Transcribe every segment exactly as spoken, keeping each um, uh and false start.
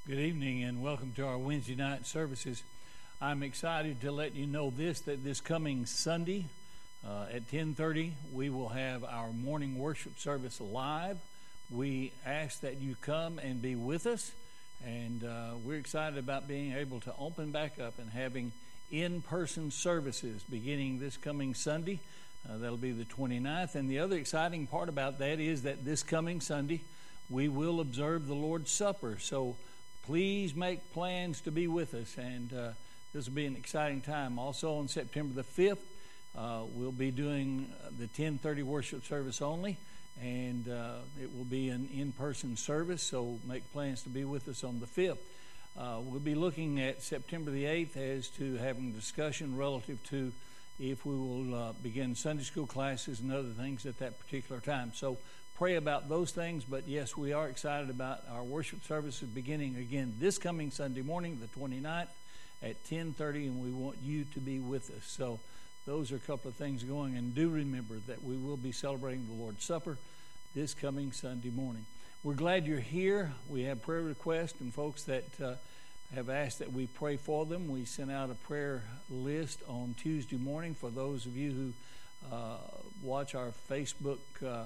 Good evening and welcome to our Wednesday night services. I'm excited to let you know this, that this coming Sunday uh, at ten thirty, we will have our morning worship service live. We ask that you come and be with us, and uh, we're excited about being able to open back up and having in-person services beginning this coming Sunday. Uh, that'll be the twenty-ninth, and the other exciting part about that is that this coming Sunday, we will observe the Lord's Supper, so please make plans to be with us, and uh, this will be an exciting time. Also on September the fifth, uh, we'll be doing the ten thirty worship service only, and uh, it will be an in-person service, so make plans to be with us on the fifth. Uh, we'll be looking at September the eighth as to having discussion relative to if we will uh, begin Sunday school classes and other things at that particular time. So pray about those things, but yes, we are excited about our worship services beginning again this coming Sunday morning, the twenty-ninth, at ten thirty, and we want you to be with us. So those are a couple of things going, and do remember that we will be celebrating the Lord's Supper this coming Sunday morning. We're glad you're here. We have prayer requests and folks that uh, have asked that we pray for them. We sent out a prayer list on Tuesday morning for those of you who uh, watch our Facebook uh,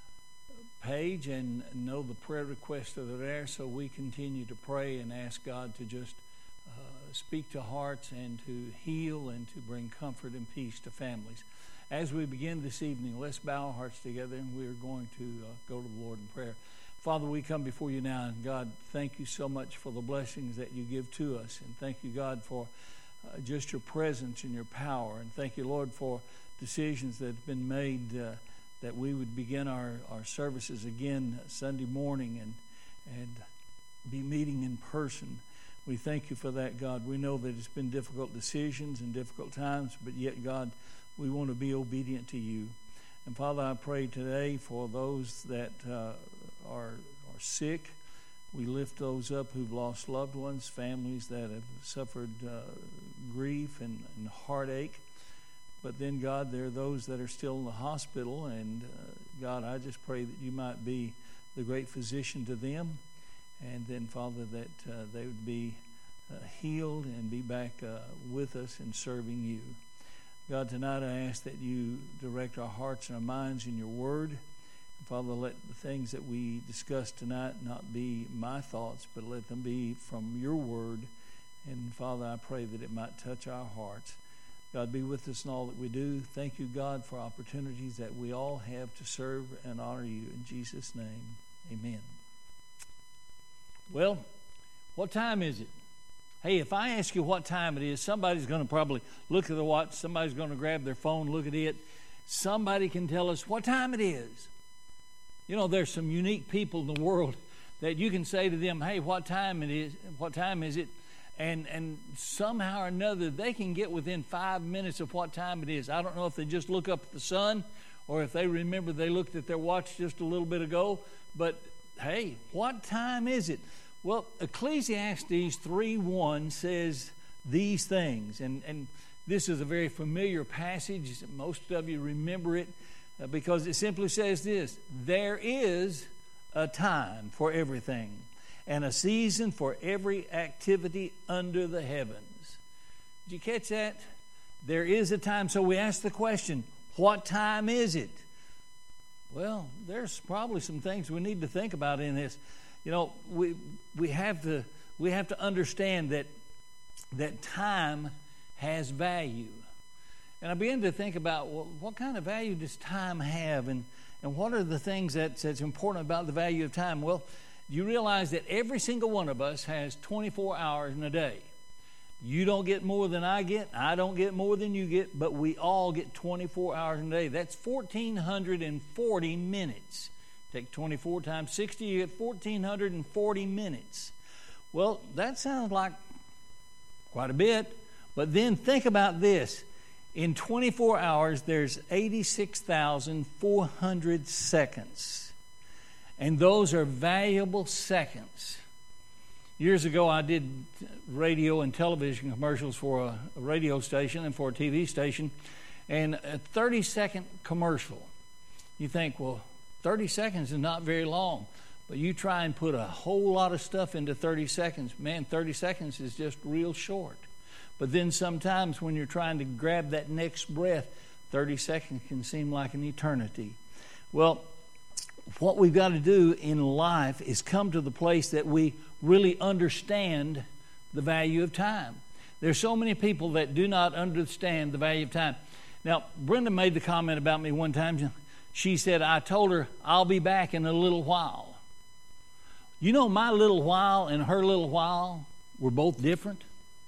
page and know the prayer requests that are there, so we continue to pray and ask God to just uh, speak to hearts and to heal and to bring comfort and peace to families. As we begin this evening, let's bow our hearts together, and we're going to uh, go to the Lord in prayer. Father, we come before you now, and God, thank you so much for the blessings that you give to us, and thank you, God, for uh, just your presence and your power, and thank you, Lord, for decisions that have been made uh, that we would begin our, our services again Sunday morning and and be meeting in person. We thank you for that, God. We know that it's been difficult decisions and difficult times, but yet, God, we want to be obedient to you. And Father, I pray today for those that uh, are, are sick. We lift those up who've lost loved ones, families that have suffered uh, grief and, and heartache. But then, God, there are those that are still in the hospital, and uh, God, I just pray that you might be the great physician to them, and then, Father, that uh, they would be uh, healed and be back uh, with us and serving you. God, tonight I ask that you direct our hearts and our minds in your word. And Father, let the things that we discuss tonight not be my thoughts, but let them be from your word. And Father, I pray that it might touch our hearts. God, be with us in all that we do. Thank you, God, for opportunities that we all have to serve and honor you. In Jesus' name, amen. Well, what time is it? Hey, if I ask you what time it is, somebody's going to probably look at the watch. Somebody's going to grab their phone, look at it. Somebody can tell us what time it is. You know, there's some unique people in the world that you can say to them, hey, what time it is? What time is it? And and somehow or another, they can get within five minutes of what time it is. I don't know if they just look up at the sun or if they remember they looked at their watch just a little bit ago. But, hey, what time is it? Well, Ecclesiastes three one says these things. And, and this is a very familiar passage. Most of you remember it uh, because it simply says this: there is a time for everything, and a season for every activity under the heavens. Did you catch that? There is a time. So we ask the question, what time is it? Well, there's probably some things we need to think about in this. You know, we we have to we have to understand that that time has value. And I began to think about, well, what kind of value does time have, and, and what are the things that's, that's important about the value of time? Well, you realize that every single one of us has twenty-four hours in a day. You don't get more than I get. I don't get more than you get, but we all get twenty-four hours in a day. That's one thousand four hundred forty minutes. Take twenty-four times sixty, you get one thousand four hundred forty minutes. Well, that sounds like quite a bit, but then think about this. In twenty-four hours, there's eighty-six thousand four hundred seconds. And those are valuable seconds. Years ago, I did radio and television commercials for a, a radio station and for a T V station. And a thirty-second commercial. You think, well, thirty seconds is not very long. But you try and put a whole lot of stuff into thirty seconds. Man, thirty seconds is just real short. But then sometimes when you're trying to grab that next breath, thirty seconds can seem like an eternity. Well, what we've got to do in life is come to the place that we really understand the value of time. There's so many people that do not understand the value of time. Now, Brenda made the comment about me one time. She said, I told her, I'll be back in a little while. You know, my little while and her little while were both different.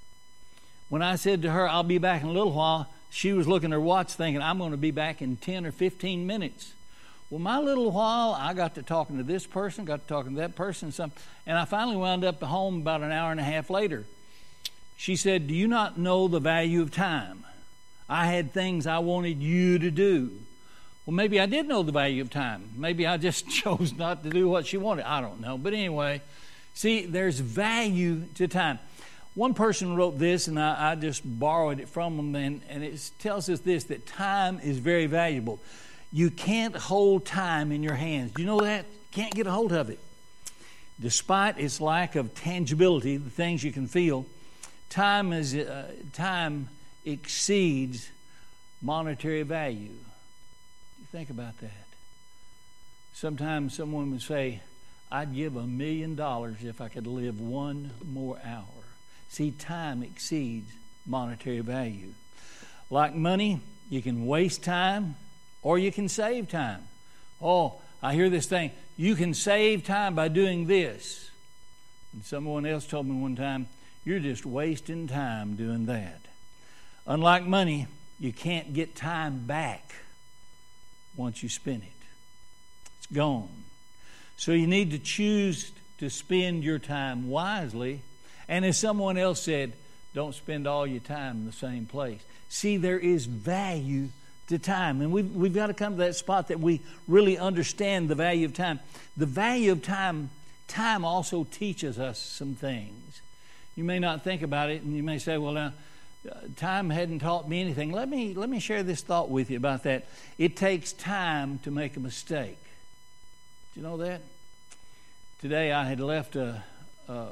When I said to her, I'll be back in a little while, she was looking at her watch thinking, I'm going to be back in ten or fifteen minutes. Well, my little while, I got to talking to this person, got to talking to that person, some, and I finally wound up at home about an hour and a half later. She said, do you not know the value of time? I had things I wanted you to do. Well, maybe I did know the value of time. Maybe I just chose not to do what she wanted. I don't know. But anyway, see, there's value to time. One person wrote this, and I, I just borrowed it from them, and, and it tells us this, that time is very valuable. You can't hold time in your hands. Do you know that? Can't get a hold of it. Despite its lack of tangibility, the things you can feel, time is uh, time exceeds monetary value. Think about that. Sometimes someone would say, I'd give a million dollars if I could live one more hour. See, time exceeds monetary value. Like money, you can waste time or you can save time. Oh, I hear this thing, you can save time by doing this. And someone else told me one time, you're just wasting time doing that. Unlike money, you can't get time back once you spend it. It's gone. So you need to choose to spend your time wisely. And as someone else said, don't spend all your time in the same place. See, there is value to time. And we've, we've got to come to that spot that we really understand the value of time. The value of time, time also teaches us some things. You may not think about it, and you may say, well, now, time hadn't taught me anything. Let me let me share this thought with you about that. It takes time to make a mistake. Do you know that? Today I had left a, a,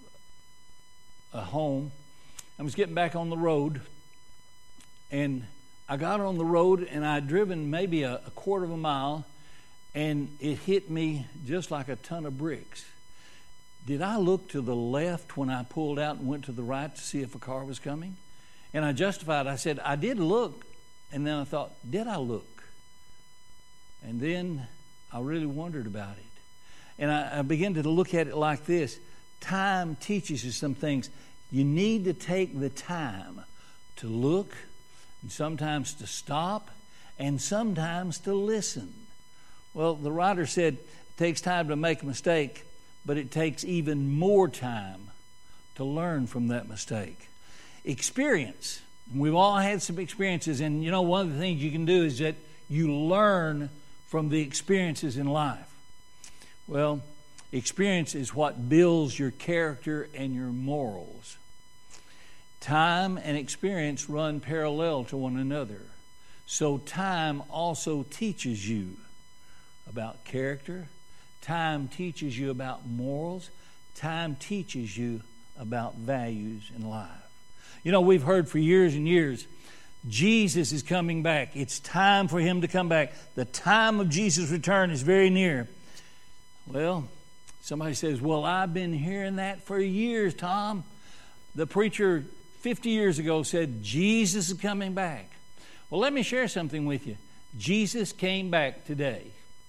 a home. I was getting back on the road, and I got on the road, and I'd driven maybe a, a quarter of a mile, and it hit me just like a ton of bricks. Did I look to the left when I pulled out and went to the right to see if a car was coming? And I justified, I said, I did look. And then I thought, did I look? And then I really wondered about it. And I, I began to look at it like this. Time teaches you some things. You need to take the time to look, and sometimes to stop, and sometimes to listen. Well, the writer said it takes time to make a mistake, but it takes even more time to learn from that mistake. Experience. We've all had some experiences, and you know, one of the things you can do is that you learn from the experiences in life. Well, experience is what builds your character and your morals. Time and experience run parallel to one another. So time also teaches you about character. Time teaches you about morals. Time teaches you about values in life. You know, we've heard for years and years, Jesus is coming back. It's time for him to come back. The time of Jesus' return is very near. Well, somebody says, well, I've been hearing that for years, Tom. The preacher fifty years ago said, Jesus is coming back. Well, let me share something with you. Jesus came back today.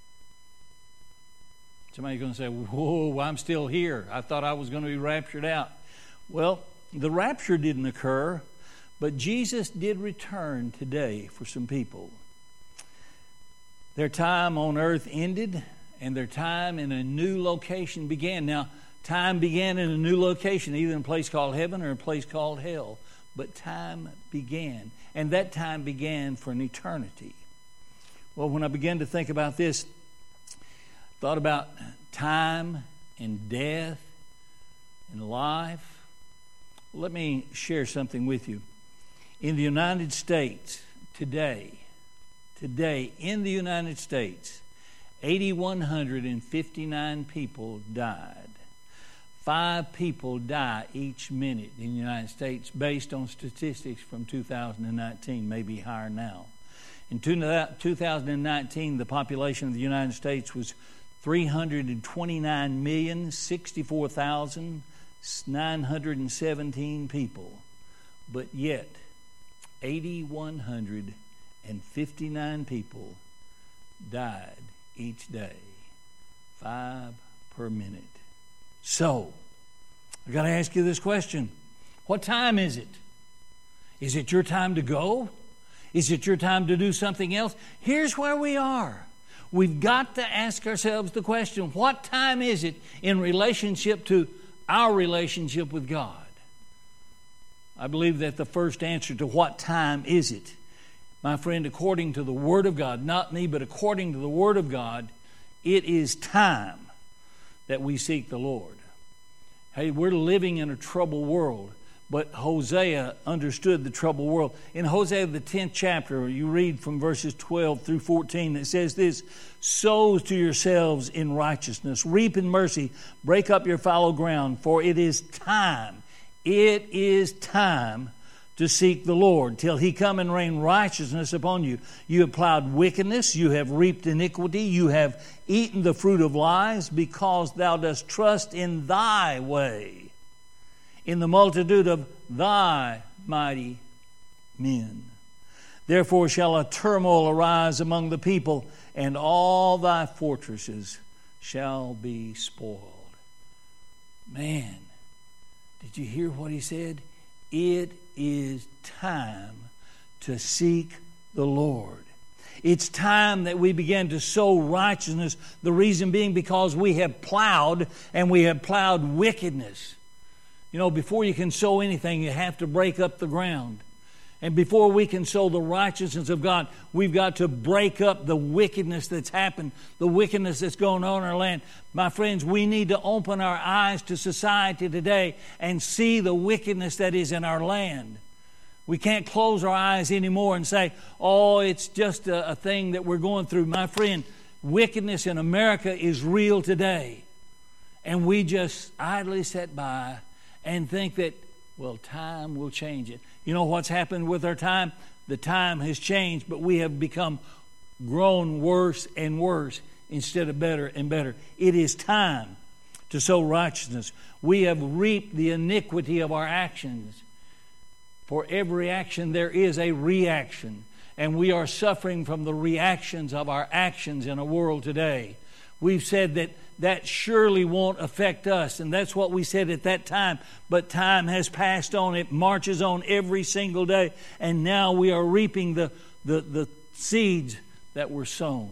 Somebody's going to say, whoa, I'm still here. I thought I was going to be raptured out. Well, the rapture didn't occur, but Jesus did return today for some people. Their time on earth ended, and their time in a new location began. Now, time began in a new location, either in a place called heaven or a place called hell. But time began, and that time began for an eternity. Well, when I began to think about this, thought about time and death and life. Let me share something with you. In the United States today, today in the United States, eight thousand one hundred fifty-nine people died. Five people die each minute in the United States based on statistics from two thousand nineteen, maybe higher now. In two thousand nineteen, the population of the United States was three hundred twenty-nine million, sixty-four thousand, nine hundred seventeen people. But yet, eight thousand one hundred fifty-nine people died each day. Five per minute. So, I've got to ask you this question. What time is it? Is it your time to go? Is it your time to do something else? Here's where we are. We've got to ask ourselves the question, what time is it in relationship to our relationship with God? I believe that the first answer to what time is it, my friend, according to the Word of God, not me, but according to the Word of God, it is time that we seek the Lord. Hey, we're living in a troubled world, but Hosea understood the troubled world. In Hosea, the tenth chapter, you read from verses twelve through fourteen, it says this, sow to yourselves in righteousness, reap in mercy, break up your fallow ground, for it is time, it is time to seek the Lord, till He come and rain righteousness upon you. You have plowed wickedness, you have reaped iniquity, you have eaten the fruit of lies, because thou dost trust in thy way, in the multitude of thy mighty men. Therefore shall a turmoil arise among the people, and all thy fortresses shall be spoiled. Man, did you hear what he said? It is time to seek the Lord. It's time that we begin to sow righteousness. The reason being because we have plowed, and we have plowed wickedness. You know, before you can sow anything, you have to break up the ground. And before we can sow the righteousness of God, we've got to break up the wickedness that's happened, the wickedness that's going on in our land. My friends, we need to open our eyes to society today and see the wickedness that is in our land. We can't close our eyes anymore and say, oh, it's just a, a thing that we're going through. My friend, wickedness in America is real today. And we just idly sit by and think that, well, time will change it. You know what's happened with our time? The time has changed, but we have become grown worse and worse instead of better and better. It is time to sow righteousness. We have reaped the iniquity of our actions. For every action there is a reaction, and we are suffering from the reactions of our actions in a world today. We've said that that surely won't affect us, and that's what we said at that time. But time has passed on. It marches on every single day, and now we are reaping the, the, the seeds that were sown.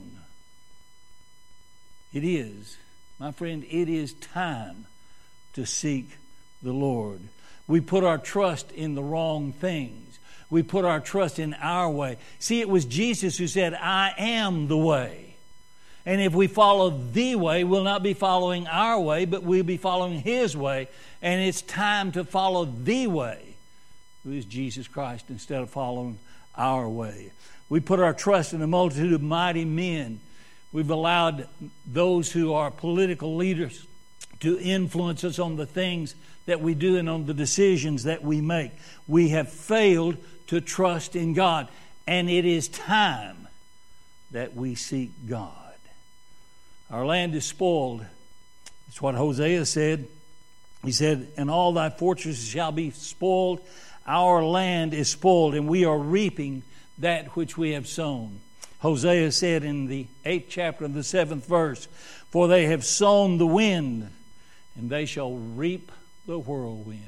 It is, my friend, it is time to seek the Lord. We put our trust in the wrong things. We put our trust in our way. See, it was Jesus who said, I am the way. And if we follow the way, we'll not be following our way, but we'll be following His way. And it's time to follow the way, who is Jesus Christ, instead of following our way. We put our trust in a multitude of mighty men. We've allowed those who are political leaders to influence us on the things that we do and on the decisions that we make. We have failed to trust in God. And it is time that we seek God. Our land is spoiled. That's what Hosea said. He said, and all thy fortresses shall be spoiled. Our land is spoiled, and we are reaping that which we have sown. Hosea said in the eighth chapter of the seventh verse, for they have sown the wind, and they shall reap the whirlwind.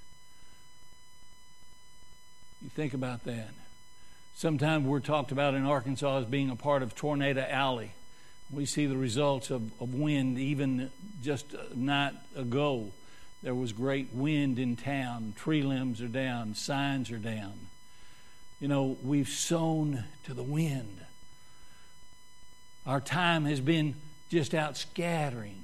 You think about that. Sometimes we're talked about in Arkansas as being a part of Tornado Alley. We see the results of, of wind. Even just a night ago, there was great wind in town. Tree limbs are down. Signs are down. You know, we've sown to the wind. Our time has been just out scattering.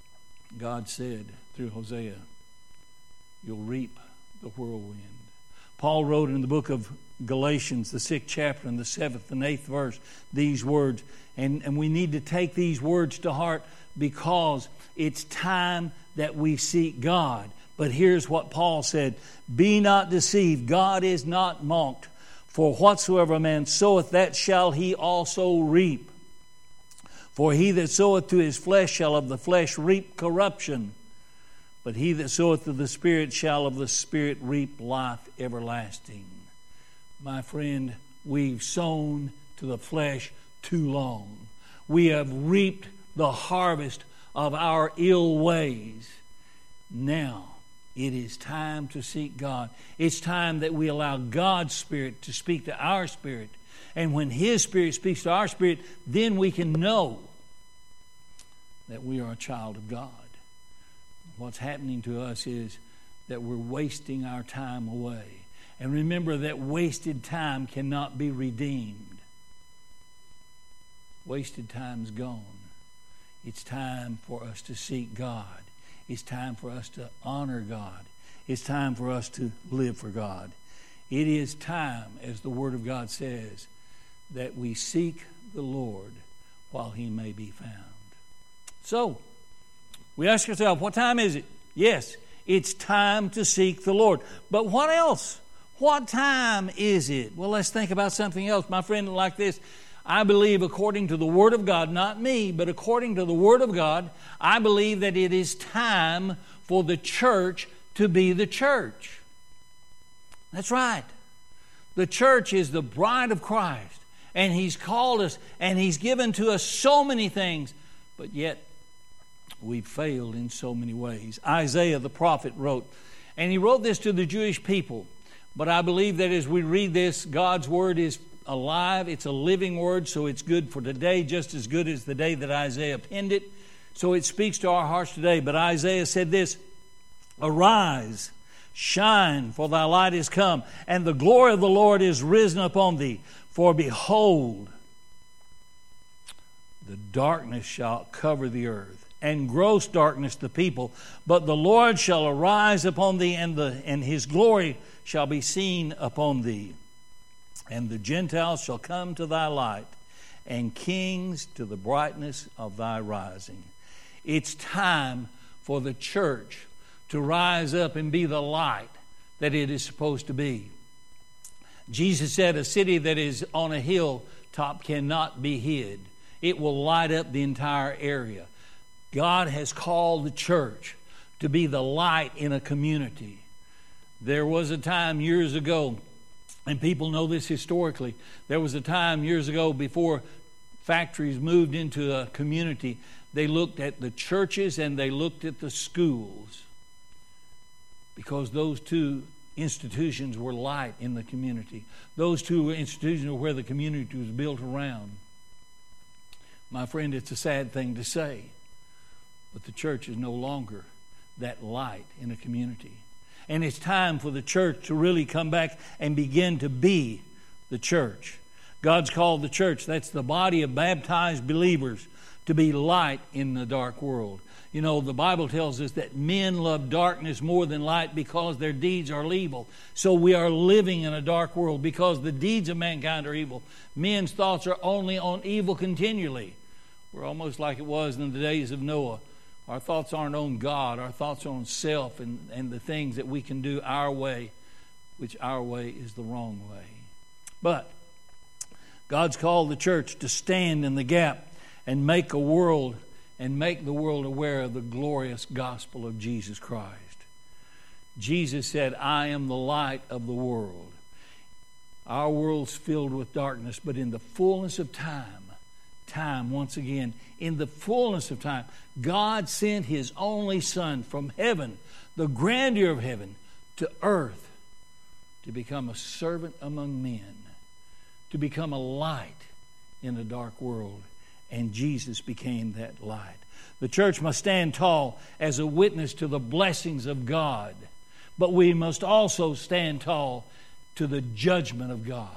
God said through Hosea, you'll reap the whirlwind. Paul wrote in the book of Galatians, the sixth chapter, and the seventh and eighth verse, these words. And, and we need to take these words to heart because it's time that we seek God. But here's what Paul said, "Be not deceived, God is not mocked. For whatsoever a man soweth, that shall he also reap. For he that soweth to his flesh shall of the flesh reap corruption. But he that soweth to the Spirit shall of the Spirit reap life everlasting." My friend, we've sown to the flesh too long. We have reaped the harvest of our ill ways. Now, it is time to seek God. It's time that we allow God's Spirit to speak to our spirit. And when His Spirit speaks to our spirit, then we can know that we are a child of God. What's happening to us is that we're wasting our time away. And remember that wasted time cannot be redeemed. Wasted time's gone. It's time for us to seek God. It's time for us to honor God. It's time for us to live for God. It is time, as the Word of God says, that we seek the Lord while He may be found. So, we ask ourselves, what time is it? Yes, it's time to seek the Lord. But what else? What time is it? Well, let's think about something else. My friend, like this, I believe according to the Word of God, not me, but according to the Word of God, I believe that it is time for the church to be the church. That's right. The church is the bride of Christ, and He's called us, and He's given to us so many things, but yet we've failed in so many ways. Isaiah the prophet wrote, and he wrote this to the Jewish people, but I believe that as we read this, God's Word is alive. It's a living Word, so it's good for today, just as good as the day that Isaiah penned it. So it speaks to our hearts today. But Isaiah said this, "Arise, shine, for thy light is come, and the glory of the Lord is risen upon thee. For behold, the darkness shall cover the earth, and gross darkness the people. But the Lord shall arise upon thee, and the and His glory shall be seen upon thee. And the Gentiles shall come to thy light, and kings to the brightness of thy rising." It's time for the church to rise up and be the light that it is supposed to be. Jesus said, "A city that is on a hilltop cannot be hid. It will light up the entire area." God has called the church to be the light in a community. There was a time years ago, and people know this historically, there was a time years ago before factories moved into a community, they looked at the churches and they looked at the schools because those two institutions were light in the community. Those two institutions were where the community was built around. My friend, it's a sad thing to say, but the church is no longer that light in a community. And it's time for the church to really come back and begin to be the church. God's called the church, that's the body of baptized believers, to be light in the dark world. You know, the Bible tells us that men love darkness more than light because their deeds are evil. So we are living in a dark world because the deeds of mankind are evil. Men's thoughts are only on evil continually. We're almost like it was in the days of Noah. Our thoughts aren't on God. Our thoughts are on self and, and the things that we can do our way, which our way is the wrong way. But God's called the church to stand in the gap and make a world and make the world aware of the glorious gospel of Jesus Christ. Jesus said, "I am the light of the world." Our world's filled with darkness, but in the fullness of time, time once again, in the fullness of time, God sent His only Son from heaven, the grandeur of heaven, to earth to become a servant among men, to become a light in a dark world. And Jesus became that light. The church must stand tall as a witness to the blessings of God, but we must also stand tall to the judgment of God.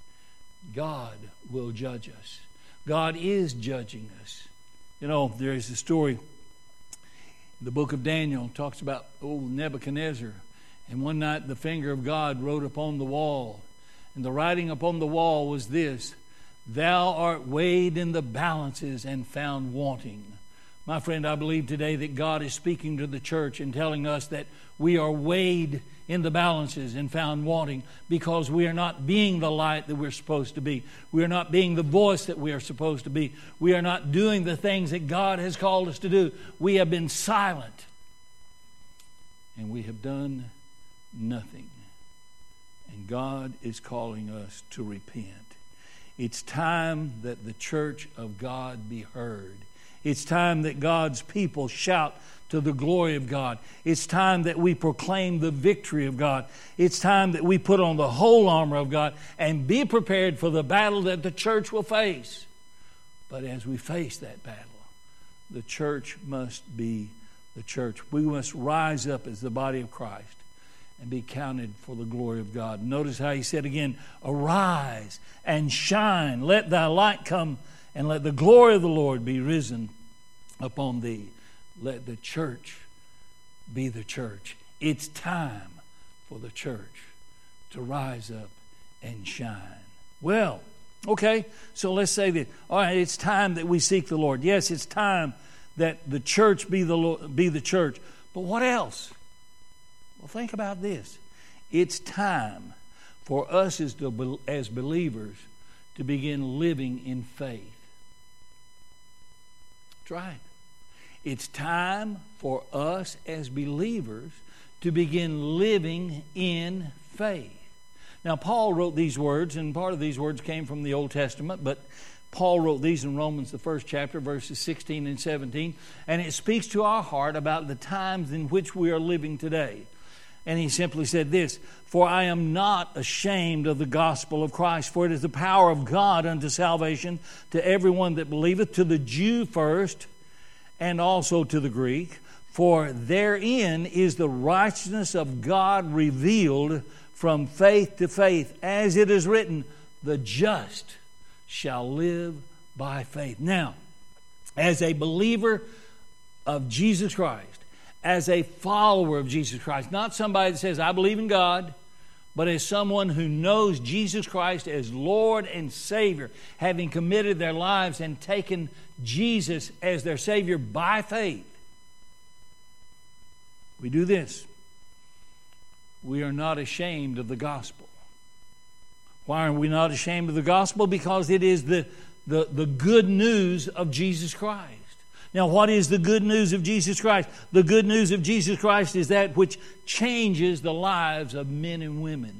God will judge us. God is judging us. You know, there is a story, the book of Daniel talks about old Nebuchadnezzar, And one night the finger of God wrote upon the wall. And the writing upon the wall was this: Thou art weighed in the balances and found wanting. My friend, I believe today that God is speaking to the church and telling us that we are weighed in the balances and found wanting because we are not being the light that we're supposed to be. We are not being the voice that we are supposed to be. We are not doing the things that God has called us to do. We have been silent and we have done nothing. And God is calling us to repent. It's time that the church of God be heard. It's time that God's people shout to the glory of God. It's time that we proclaim the victory of God. It's time that we put on the whole armor of God and be prepared for the battle that the church will face. But as we face that battle, the church must be the church. We must rise up as the body of Christ and be counted for the glory of God. Notice how he said again, arise and shine. Let thy light come, and let the glory of the Lord be risen upon thee. Let the church be the church. It's time for the church to rise up and shine. Well, okay, so let's say that, all right, it's time that we seek the Lord. Yes, it's time that the church be the Lord, be the church. But what else? Well, think about this. It's time for us as, the, as believers to begin living in faith. That's right. It's time for us as believers to begin living in faith. Now, Paul wrote these words, and part of these words came from the Old Testament, but Paul wrote these in Romans, the first chapter, verses sixteen and seventeen, and it speaks to our heart about the times in which we are living today. And he simply said this, For I am not ashamed of the gospel of Christ, for it is the power of God unto salvation to everyone that believeth, to the Jew first, and also to the Greek. For therein is the righteousness of God revealed from faith to faith, as it is written, the just shall live by faith. Now, as a believer of Jesus Christ, as a follower of Jesus Christ, not somebody that says, I believe in God, but as someone who knows Jesus Christ as Lord and Savior, having committed their lives and taken Jesus as their Savior by faith, we do this. We are not ashamed of the gospel. Why are we not ashamed of the gospel? Because it is the, the, the good news of Jesus Christ. Now, what is the good news of Jesus Christ? The good news of Jesus Christ is that which changes the lives of men and women.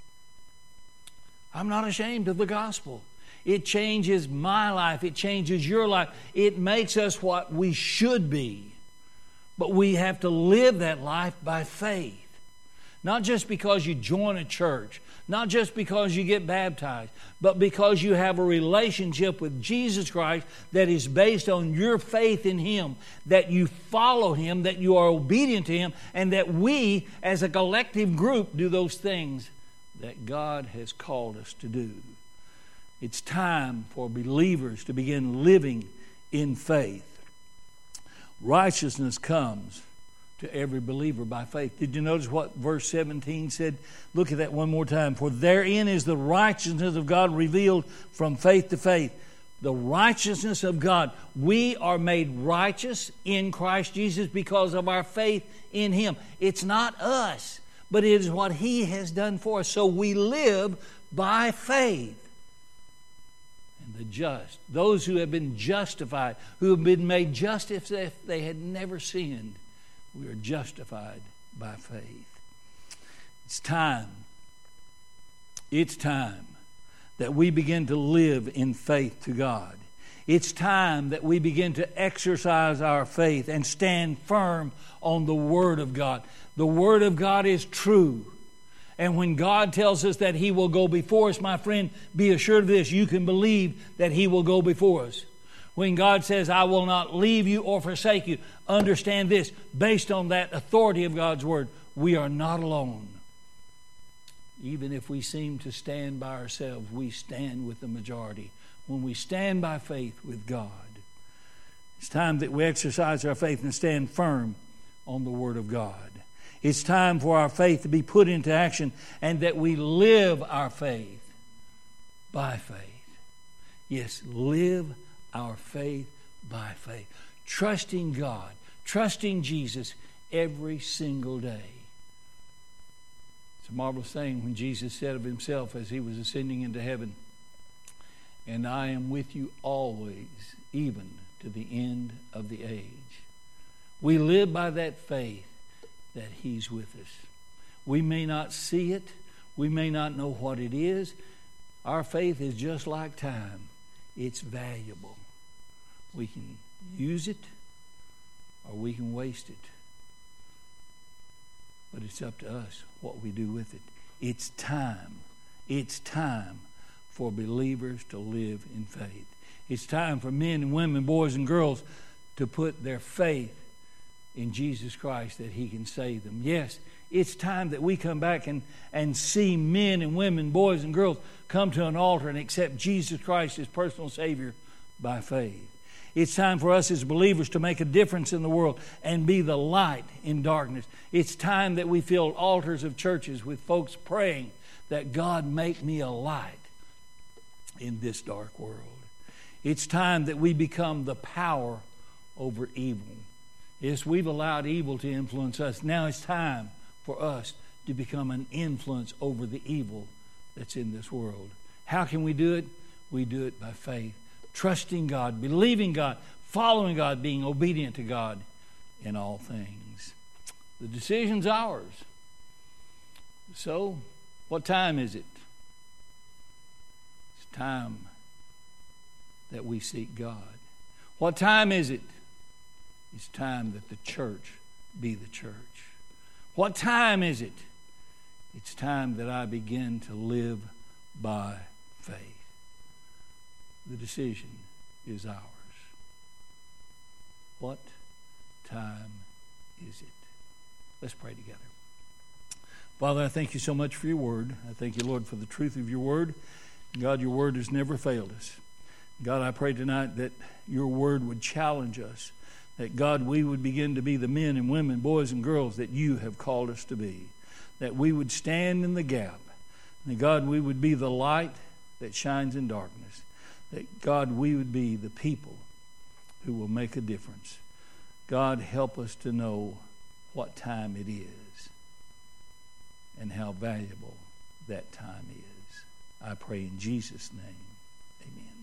I'm not ashamed of the gospel. It changes my life. It changes your life. It makes us what we should be. But we have to live that life by faith. Not just because you join a church, not just because you get baptized, but because you have a relationship with Jesus Christ that is based on your faith in Him, that you follow Him, that you are obedient to Him, and that we as a collective group do those things that God has called us to do. It's time for believers to begin living in faith. Righteousness comes to every believer by faith. Did you notice what verse seventeen said? Look at that one more time. For therein is the righteousness of God revealed from faith to faith. The righteousness of God. We are made righteous in Christ Jesus because of our faith in Him. It's not us, but it is what He has done for us. So we live by faith. And the just, those who have been justified, who have been made just as if they had never sinned, we are justified by faith. It's time. It's time that we begin to live in faith to God. It's time that we begin to exercise our faith and stand firm on the Word of God. The Word of God is true. And when God tells us that He will go before us, my friend, be assured of this. You can believe that He will go before us. When God says, I will not leave you or forsake you, understand this. Based on that authority of God's Word, we are not alone. Even if we seem to stand by ourselves, we stand with the majority. When we stand by faith with God, it's time that we exercise our faith and stand firm on the Word of God. It's time for our faith to be put into action and that we live our faith by faith. Yes, live our faith by faith. Trusting God, trusting Jesus every single day. It's a marvelous thing when Jesus said of himself as he was ascending into heaven, "And I am with you always, even to the end of the age." We live by that faith that he's with us. We may not see it. We may not know what it is. Our faith is just like time. It's valuable. We can use it or we can waste it. But it's up to us what we do with it. It's time. It's time for believers to live in faith. It's time for men and women, boys and girls, to put their faith in Jesus Christ that he can save them. Yes, it's time that we come back and, and see men and women, boys and girls, come to an altar and accept Jesus Christ as personal Savior by faith. It's time for us as believers to make a difference in the world and be the light in darkness. It's time that we fill altars of churches with folks praying that God make me a light in this dark world. It's time that we become the power over evil. Yes, we've allowed evil to influence us. Now it's time for us to become an influence over the evil that's in this world. How can we do it? We do it by faith. Trusting God, believing God, following God, being obedient to God in all things. The decision's ours. So, what time is it? It's time that we seek God. What time is it? It's time that the church be the church. What time is it? It's time that I begin to live by faith. The decision is ours. What time is it? Let's pray together. Father, I thank you so much for your word. I thank you, Lord, for the truth of your word. God, your word has never failed us. God, I pray tonight that your word would challenge us, that, God, we would begin to be the men and women, boys and girls that you have called us to be, that we would stand in the gap, that, God, we would be the light that shines in darkness, that, God, we would be the people who will make a difference. God, help us to know what time it is and how valuable that time is. I pray in Jesus' name, amen.